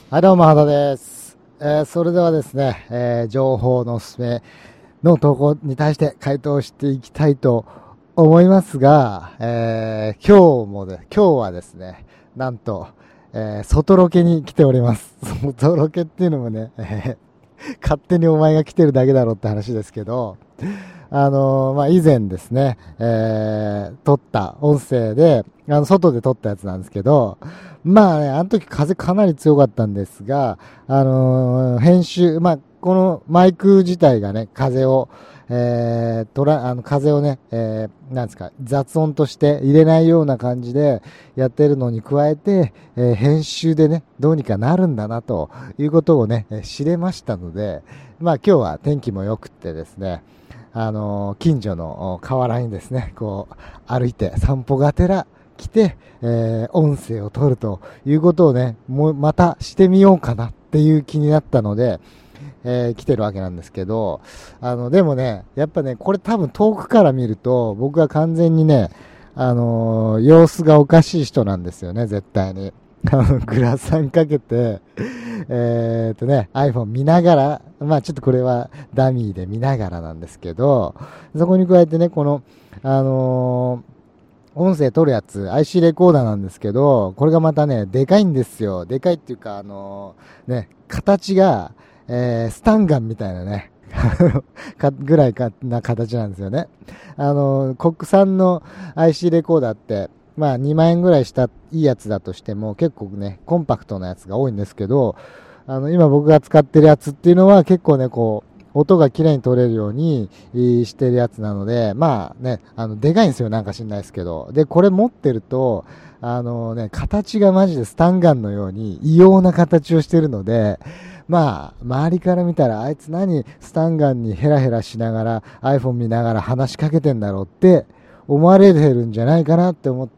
はい、どうも、原です。それではですね、情報のおすすめの投稿に対して回答していきたいと思いますが、今日はですね、なんと、外ロケに来ております。外ロケっていうのもね、勝手にお前が来てるだけだろうって話ですけど、以前ですね、撮った音声で、外で撮ったやつなんですけど、まあね、あの時風かなり強かったんですが、編集、このマイク自体がね、風を、風をね、なんですか、雑音として入れないような感じでやってるのに加えて、編集でね、どうにかなるんだなということをね、知れましたので、まあ今日は天気も良くってですね、近所の河原にですね、こう、歩いて散歩がてら来て、音声を取るということをね、もうまたしてみようかなっていう気になったので、来てるわけなんですけど、でもね、やっぱね、これ多分遠くから見ると、僕は完全にね、様子がおかしい人なんですよね、絶対に。グラサンかけて、iPhone 見ながら、まあちょっとこれはダミーで見ながらなんですけど、そこに加えてね、この、あのー音声取るやつ、IC レコーダーなんですけど、これがまたね、でかいんですよ。でかいっていうか、形が、スタンガンみたいなね、ぐらいな形なんですよね。国産の IC レコーダーって、まあ2万円ぐらいしたいいやつだとしても結構ね、コンパクトなやつが多いんですけど、今僕が使ってるやつっていうのは結構ね、こう、音が綺麗に取れるようにしてるやつなので、まあね、でかいんですよ、なんか知んないですけど。で、これ持ってると、形がマジでスタンガンのように異様な形をしてるので、まあ、周りから見たら、あいつ何スタンガンにヘラヘラしながら iPhone 見ながら話しかけてんだろうって思われてるんじゃないかなって思って、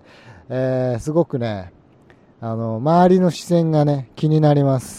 すごくね、周りの視線がね、気になります。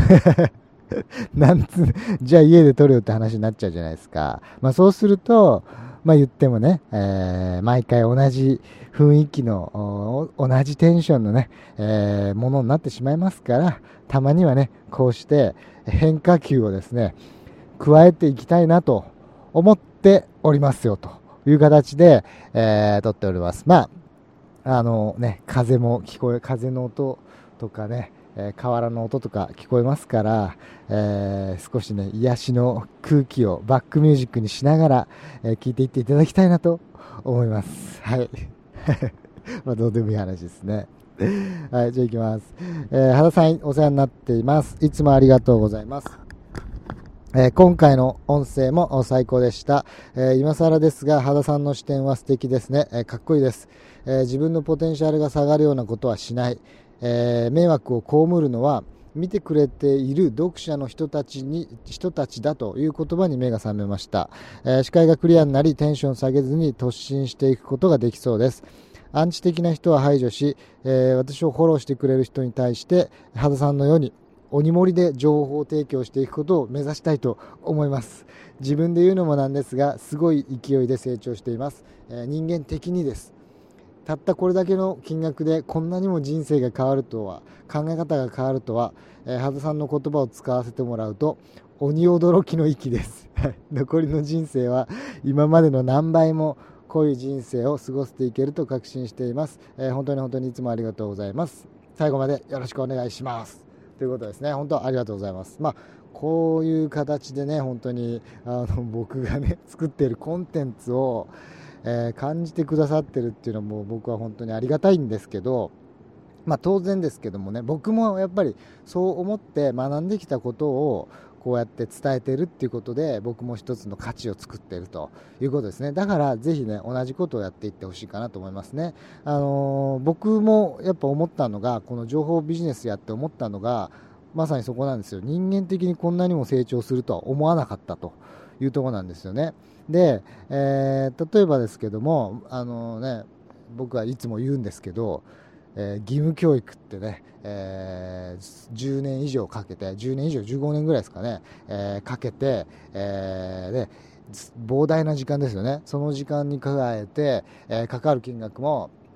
なんつ、じゃあ家で撮るよって話になっちゃうじゃないですか。まあそうすると、まあ言ってもね、毎回同じ雰囲気の、同じテンションのね、ものになってしまいますから、たまにはね、こうして変化球をですね、加えていきたいなと思っておりますよという形で、撮っております。まあ、風も聞こえ、風の音とかね、河原の音とか聞こえますから、少しね、癒しの空気をバックミュージックにしながら、聞いていっていただきたいなと思います。はい。まあ、どうでもいい話ですね。はい、じゃあ行きます。原さん、お世話になっています。いつもありがとうございます。今回の音声も最高でした。今更ですが、羽田さんの視点は素敵ですね。かっこいいです。自分のポテンシャルが下がるようなことはしない。迷惑を被るのは、見てくれている読者の人たちだという言葉に目が覚めました。視界がクリアになり、テンション下げずに突進していくことができそうです。アンチ的な人は排除し、私をフォローしてくれる人に対して、羽田さんのように鬼盛りで情報提供していくことを目指したいと思います。自分で言うのもなんですが、すごい勢いで成長しています。人間的にです。たったこれだけの金額でこんなにも人生が変わるとは、考え方が変わるとは、羽田さんの言葉を使わせてもらうと、鬼驚きの域です。残りの人生は今までの何倍も濃い人生を過ごしていけると確信しています。本当に本当にいつもありがとうございます。最後までよろしくお願いします。ということですね。本当ありがとうございます。まあこういう形でね、本当に僕がね作っているコンテンツを、感じてくださってるっていうのも僕は本当にありがたいんですけど、まあ当然ですけどもね、僕もやっぱりそう思って学んできたことをこうやって伝えてるっていうことで、僕も一つの価値を作っているということですね。だからぜひね、同じことをやっていってほしいかなと思いますね。僕もやっぱ思ったのが、この情報ビジネスやって思ったのが、まさにそこなんですよ。人間的にこんなにも成長するとは思わなかったというところなんですよね。で、例えばですけども、僕はいつも言うんですけど、義務教育ってね、10年以上かけて、10年以上、15年ぐらいですかね、かけて、で、膨大な時間ですよね。その時間に加えて、かかる金額も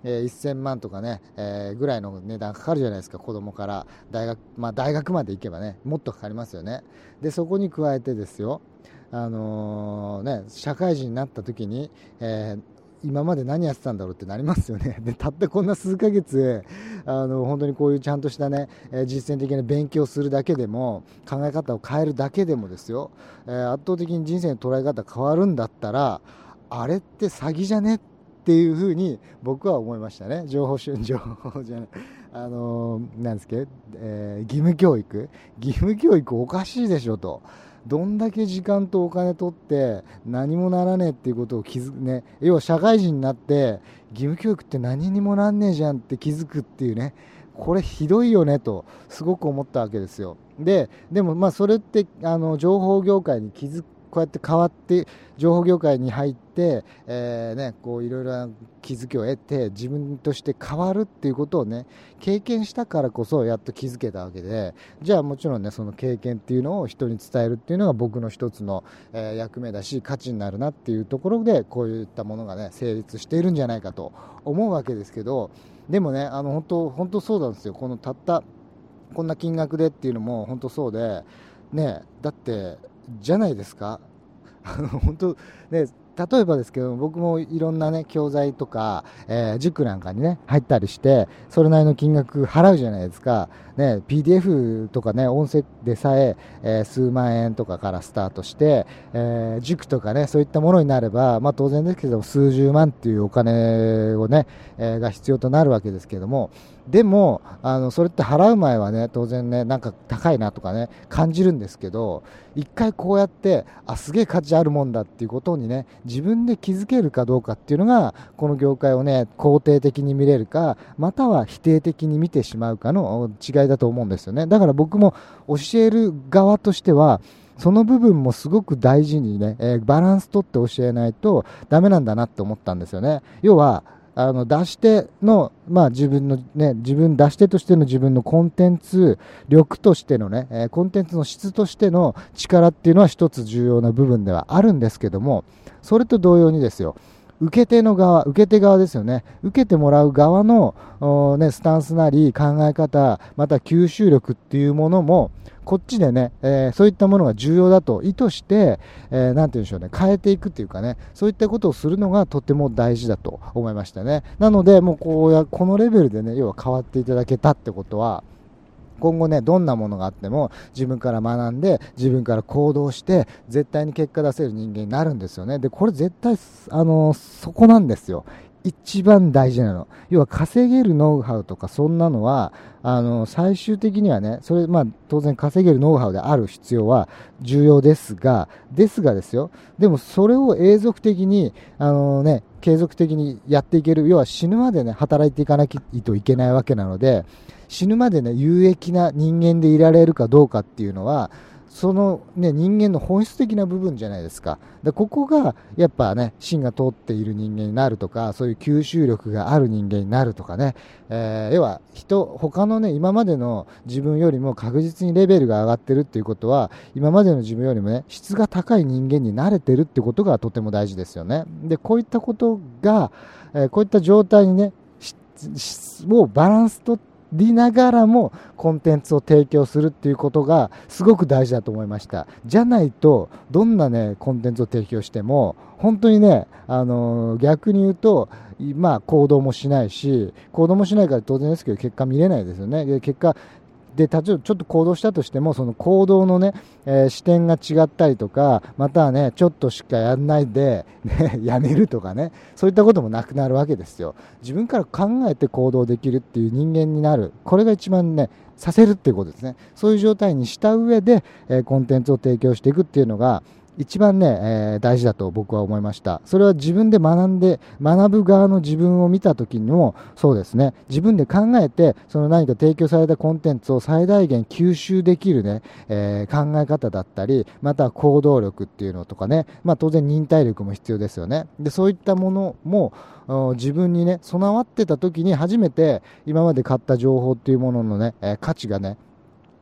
1000万とかね、ぐらいの値段かかるじゃないですか、子供から大学、大学まで行けばね、もっとかかりますよね。で、そこに加えてですよ、社会人になった時に、今まで何やってたんだろうってなりますよね。で、たったこんな数ヶ月、本当にこういうちゃんとしたね、実践的な勉強するだけでも、考え方を変えるだけでもですよ、圧倒的に人生の捉え方変わるんだったら、あれって詐欺じゃねっていうふうに僕は思いましたね。情報じゃない、なんですけど、義務教育おかしいでしょと。どんだけ時間とお金取って何もならねえっていうことを気づくね、要は社会人になって義務教育って何にもなんねえじゃんって気づくっていうね、これひどいよねとすごく思ったわけですよ。でもそれって情報業界にこうやって変わって情報業界に入って、こういろいろな気づきを得て自分として変わるっていうことをね経験したからこそやっと気づけたわけで、じゃあもちろんねその経験っていうのを人に伝えるっていうのが僕の一つの、役目だし価値になるなっていうところでこういったものがね成立しているんじゃないかと思うわけですけど、でもね本当そうなんですよ。このたったこんな金額でっていうのも本当そうでね、だってじゃないですか。本当ね、例えばですけど僕もいろんなね教材とか、塾なんかにね入ったりしてそれなりの金額払うじゃないですか、ね、PDF とかね音声でさえ数万円とかからスタートして、塾とかねそういったものになれば、当然ですけど数十万っていうお金をね、が必要となるわけですけども、でもそれって払う前はね当然ねなんか高いなとかね感じるんですけど、一回こうやってすげえ価値あるもんだっていうことにね自分で気づけるかどうかっていうのがこの業界をね肯定的に見れるかまたは否定的に見てしまうかの違いだと思うんですよね。だから僕も教える側としてはその部分もすごく大事にね、バランス取って教えないとダメなんだなって思ったんですよね。要は出し手の、自分のね、出し手としての自分のコンテンツ力としてのね、コンテンツの質としての力っていうのは一つ重要な部分ではあるんですけども、それと同様にですよ、受け手側ですよね。受けてもらう側の、スタンスなり考え方、また吸収力っていうものも、こっちでね、そういったものが重要だと意図して、なんて言うんでしょうね、変えていくっていうかね、そういったことをするのがとても大事だと思いましたね。なので、もうこのレベルでね、要は変わっていただけたってことは、今後ねどんなものがあっても自分から学んで自分から行動して絶対に結果出せる人間になるんですよね。でこれ絶対そこなんですよ、一番大事なの。要は稼げるノウハウとかそんなのは最終的にはねそれ当然稼げるノウハウである必要は重要ですがですよ、でもそれを永続的に継続的にやっていける、要は死ぬまでね働いていかなきゃといけないわけなので、死ぬまでね有益な人間でいられるかどうかっていうのはその、ね、人間の本質的な部分じゃないですか。でここがやっぱね芯が通っている人間になるとかそういう吸収力がある人間になるとかね、要は他のね今までの自分よりも確実にレベルが上がってるっていうことは今までの自分よりもね質が高い人間になれてるってことがとても大事ですよね。でこういったことが、こういった状態にねをバランスとりながらもコンテンツを提供するっていうことがすごく大事だと思いました。じゃないとどんなねコンテンツを提供しても本当にね、逆に言うと行動もしないから当然ですけど結果見れないですよね。で結果で例えばちょっと行動したとしてもその行動のね、視点が違ったりとかまたはねちょっとしかやんないで、ね、やめるとかねそういったこともなくなるわけですよ。自分から考えて行動できるっていう人間になる、これが一番ねさせるっていうことですね。そういう状態にした上で、コンテンツを提供していくっていうのが一番ね、大事だと僕は思いました。それは自分で学ぶ側の自分を見た時にもそうですね、自分で考えてその何か提供されたコンテンツを最大限吸収できるね、考え方だったりまたは行動力っていうのとかね、当然忍耐力も必要ですよね。でそういったものも自分にね備わってた時に初めて今まで買った情報っていうもののね、価値がね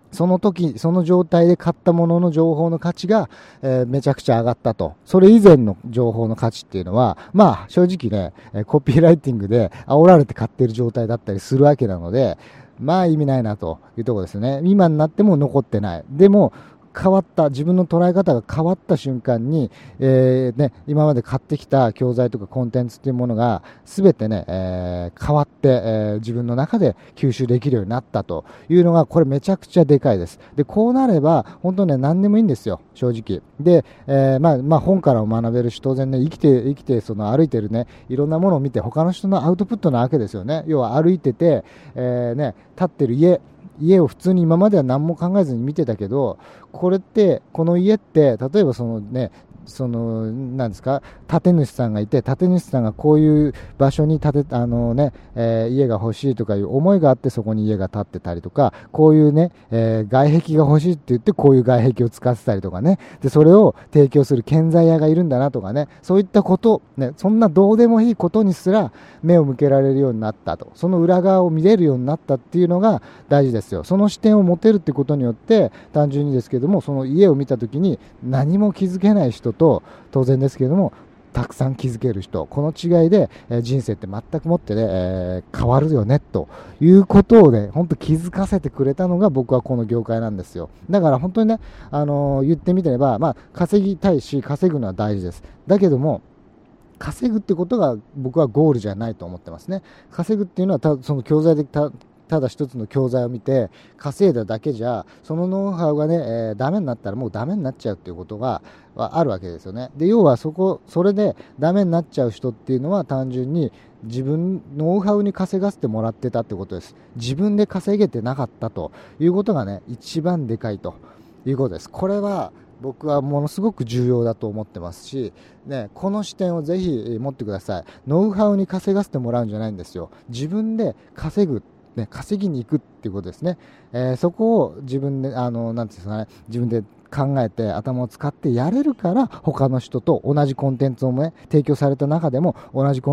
その時、その状態で買ったものの情報の価値が、めちゃくちゃ上がったと。それ以前の情報の価値っていうのは、まあ正直ね、コピーライティングで煽られて買っている状態だったりするわけなので、まあ意味ないなというところですね。今になっても残ってない。でも、変わった、自分の捉え方が変わった瞬間に、今まで買ってきた教材とかコンテンツっていうものが全てね、変わって、自分の中で吸収できるようになったというのが、これめちゃくちゃでかいです。で、こうなれば本当ね、何でもいいんですよ、正直。で、本からも学べるし、当然ね、生きてその歩いてるね、いろんなものを見て他の人のアウトプットなわけですよね。要は歩いてて、立ってる家を普通に今までは何も考えずに見てたけど、この家って、例えばなんですか、建主さんがいて、建主さんがこういう場所に家が欲しいとかいう思いがあって、そこに家が建ってたりとか、こういうね、外壁が欲しいって言って、こういう外壁を使ってたりとかね、で、それを提供する建材屋がいるんだなとかね、そういったこと、ね、そんなどうでもいいことにすら目を向けられるようになったと、その裏側を見れるようになったっていうのが大事ですよ。その視点を持てるってことによって、単純にですけども、その家を見たときに何も気づけない人と、当然ですけれどもたくさん気づける人、この違いで、人生って全くもってね、変わるよねということをね、本当気づかせてくれたのが僕はこの業界なんですよ。だから本当にね、言ってみれば、稼ぎたいし稼ぐのは大事です。だけども稼ぐってことが僕はゴールじゃないと思ってますね。稼ぐっていうのはその教材でただ一つの教材を見て稼いだだけじゃ、そのノウハウがね、ダメになったらもうダメになっちゃうっていうことがあるわけですよね。で、要はそれでダメになっちゃう人っていうのは、単純に自分ノウハウに稼がせてもらってたってことです。自分で稼げてなかったということがね、一番でかいということです。これは僕はものすごく重要だと思ってますし、ね、この視点をぜひ持ってください。ノウハウに稼がせてもらうんじゃないんですよ。自分で稼ぐ、ね、稼ぎに行くっていうことですね。そこを自分でなんていうんですかね、自分で考えて頭を使ってやれるから、他の人と同じコンテンツをね、提供された中でも、違う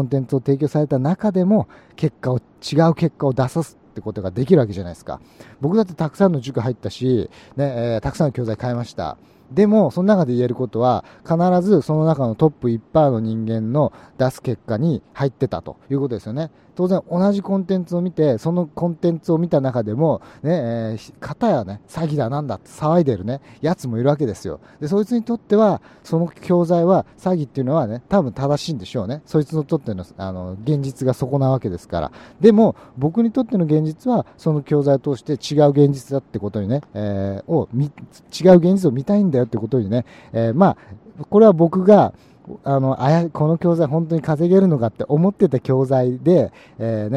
結果を出さすってことができるわけじゃないですか。僕だってたくさんの塾入ったし、ね、たくさんの教材買いました。でもその中で言えることは、必ずその中のトップ 1% の人間の出す結果に入ってたということですよね。当然同じコンテンツを見て、そのコンテンツを見た中でもね、片やね、詐欺だなんだって騒いでるね、やつもいるわけですよ。で、そいつにとってはその教材は詐欺っていうのはね、多分正しいんでしょうね。そいつにとっての現実がそこなわけですから。でも僕にとっての現実は、その教材を通して違う現実だってことにね、違う現実を見たいんだよってことにね、これは僕がこの教材本当に稼げるのかって思ってた教材で、それ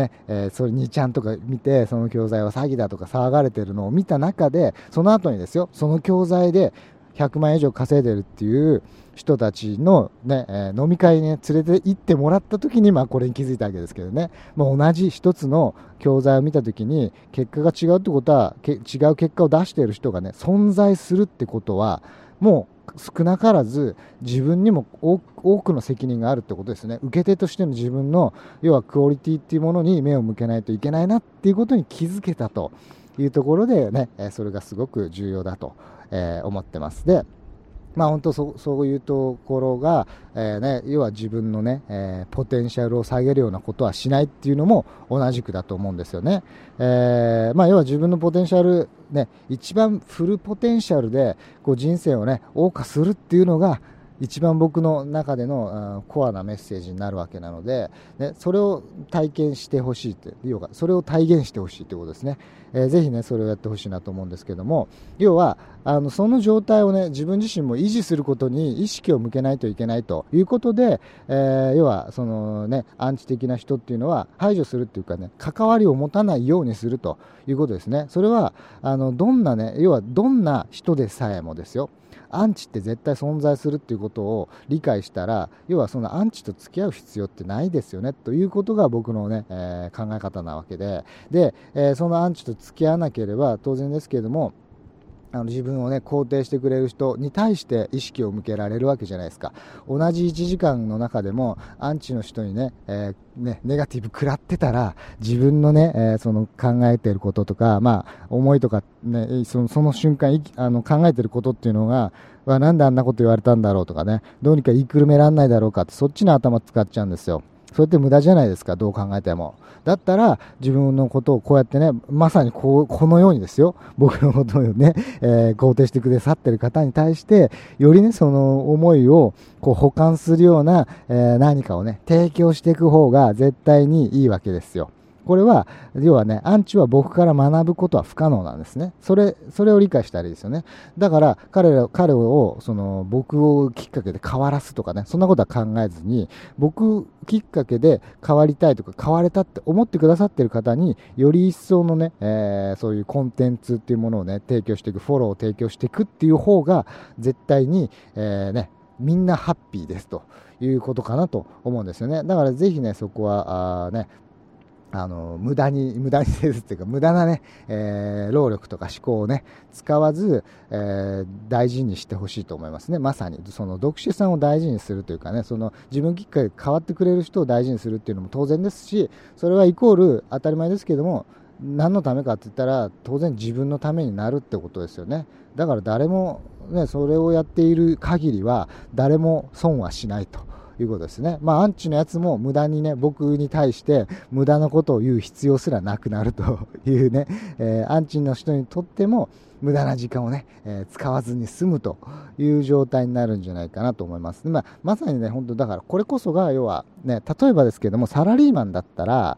2ちゃんとか見て、その教材は詐欺だとか騒がれてるのを見た中で、その後にですよ、その教材で100万円以上稼いでるっていう人たちの、ね、飲み会に、ね、連れて行ってもらった時に、これに気づいたわけですけどね。同じ一つの教材を見た時に結果が違うってことは、違う結果を出している人がね、存在するってことは、もう少なからず自分にも多くの責任があるってことですね。受け手としての自分の、要はクオリティっていうものに目を向けないといけないなっていうことに気づけたというところでね、それがすごく重要だと、思ってます。で、本当そういうところが、要は自分のね、ポテンシャルを下げるようなことはしないっていうのも同じくだと思うんですよね。要は自分のポテンシャル、ね、一番フルポテンシャルでこう人生をね、謳歌するっていうのが一番僕の中でのコアなメッセージになるわけなので、ね、それを体験してほしいっていうか、それを体現してほしいということですね。ぜひね、それをやってほしいなと思うんですけども、要はその状態をね、自分自身も維持することに意識を向けないといけないということで、要はそのね、アンチ的な人っていうのは排除するっていうかね、関わりを持たないようにするということですね。それはどんな人でさえもですよ、アンチって絶対存在するっていうことを理解したら、要はそのアンチと付き合う必要ってないですよねということが僕のね、考え方なわけで、そのアンチと付き合わなければ当然ですけれども、 自分をね肯定してくれる人に対して意識を向けられるわけじゃないですか。同じ1時間の中でもアンチの人にね、ネガティブ食らってたら、自分のね、その考えていることとか、思いとかね、その瞬間考えていることっていうのが、なんであんなこと言われたんだろうとかね、どうにか言いくるめらんないだろうかって、そっちの頭使っちゃうんですよ。それって無駄じゃないですか、どう考えても。だったら自分のことをこうやってね、まさにこのようにですよ、僕のことをね、肯定してくださっている方に対してよりね、その思いをこう補完するような、何かをね提供していく方が絶対にいいわけですよ。これは要はね、アンチは僕から学ぶことは不可能なんですね。それを理解したらいいですよね。だから彼を僕をきっかけで変わらすとかね、そんなことは考えずに、僕きっかけで変わりたいとか変われたって思ってくださっている方により一層のね、そういうコンテンツっていうものをね提供していく、フォローを提供していくっていう方が絶対に、みんなハッピーですということかなと思うんですよね。だからぜひね、そこは無駄にせずっていうか、無駄なね、労力とか思考をね使わず、大事にしてほしいと思いますね。まさにその読者さんを大事にするというかね、その自分きっかけで変わってくれる人を大事にするっていうのも当然ですし、それはイコール当たり前ですけども、何のためかって言ったら当然自分のためになるってことですよね。だから誰もね、それをやっている限りは誰も損はしないということですね。アンチのやつも無駄にね、僕に対して無駄なことを言う必要すらなくなるというね、アンチの人にとっても無駄な時間をね、使わずに済むという状態になるんじゃないかなと思います。まさにね、本当だからこれこそが、要はね、例えばですけども、サラリーマンだったら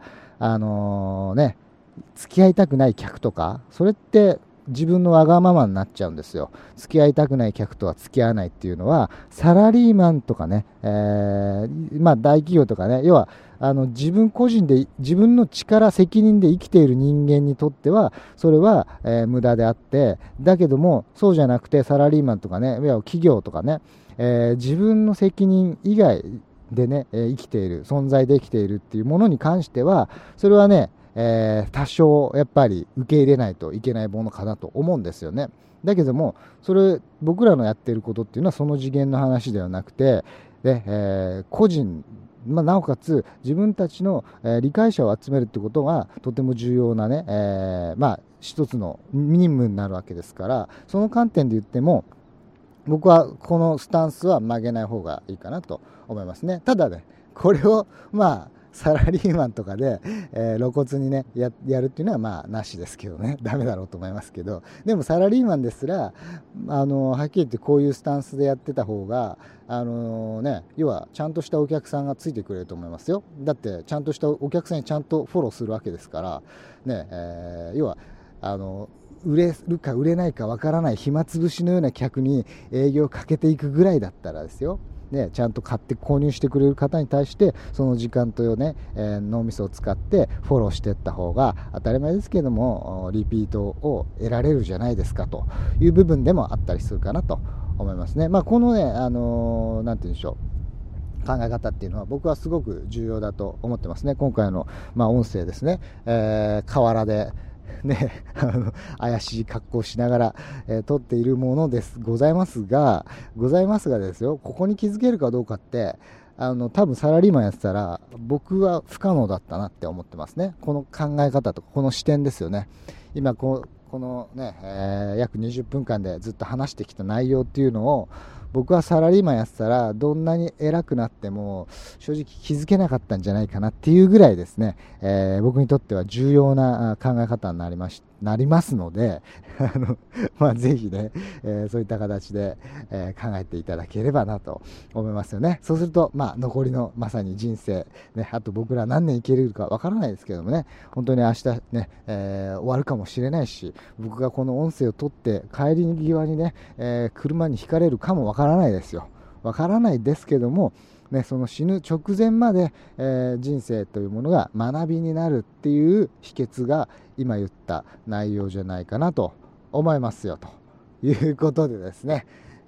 付き合いたくない客とか、それって自分のわがままになっちゃうんですよ。付き合いたくない客とは付き合わないっていうのは、サラリーマンとかね、大企業とかね、要は自分個人で自分の力責任で生きている人間にとってはそれは、無駄であって、だけどもそうじゃなくてサラリーマンとかね、要は企業とかね、自分の責任以外でね、生きている存在で生きているっていうものに関しては、それはね、多少やっぱり受け入れないといけないものかなと思うんですよね。だけども僕らのやってることっていうのはその次元の話ではなくて、個人、なおかつ自分たちの、理解者を集めるってことがとても重要なね、一つの任務になるわけですから、その観点で言っても僕はこのスタンスは曲げない方がいいかなと思いますね。ただね、これをサラリーマンとかで、露骨にね やるっていうのはなしですけどね、ダメだろうと思いますけど、でもサラリーマンですらはっきり言ってこういうスタンスでやってた方が要はちゃんとしたお客さんがついてくれると思いますよ。だってちゃんとしたお客さんにちゃんとフォローするわけですからね、要は売れるか売れないかわからない暇つぶしのような客に営業をかけていくぐらいだったらですよ、ちゃんと買って購入してくれる方に対してその時間とね、脳みそを使ってフォローしていった方が当たり前ですけどもリピートを得られるじゃないですかという部分でもあったりするかなと思いますね。このね、なんて言うんでしょう、考え方っていうのは僕はすごく重要だと思ってますね。今回の、音声ですね、河原でね、怪しい格好をしながら、撮っているものですございますがですよ、ここに気づけるかどうかって多分サラリーマンやってたら僕は不可能だったなって思ってますね。この考え方とこの視点ですよね。今このね、約20分間でずっと話してきた内容っていうのを僕はサラリーマンやってたらどんなに偉くなっても正直気づけなかったんじゃないかなっていうぐらいですね、僕にとっては重要な考え方になりますのでぜひね、そういった形で、考えていただければなと思いますよね。そうすると残りのまさに人生、ね、あと僕ら何年生きれるかわからないですけどもね、本当に明日ね、終わるかもしれないし、僕がこの音声を取って帰り際にね、車にひかれるかもわからないですよ。わからないですけどもね、その死ぬ直前まで、人生というものが学びになるっていう秘訣が今言った内容じゃないかなと思いますよということでですね、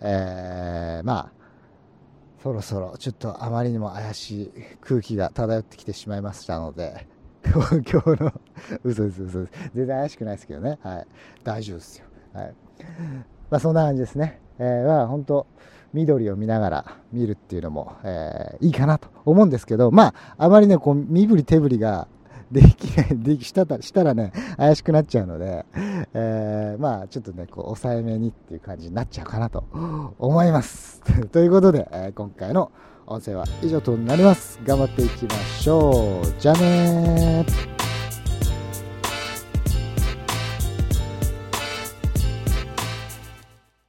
そろそろちょっとあまりにも怪しい空気が漂ってきてしまいましたので今日の嘘です全然怪しくないですけどね、はい、大丈夫ですよ。 はい。そんな感じですね。本当緑を見ながら見るっていうのも、いいかなと思うんですけど、あまりね、こう、身振り手振りができない、したらね、怪しくなっちゃうので、ちょっとね、こう、抑えめにっていう感じになっちゃうかなと思います。ということで、今回の音声は以上となります。頑張っていきましょう。じゃあねー。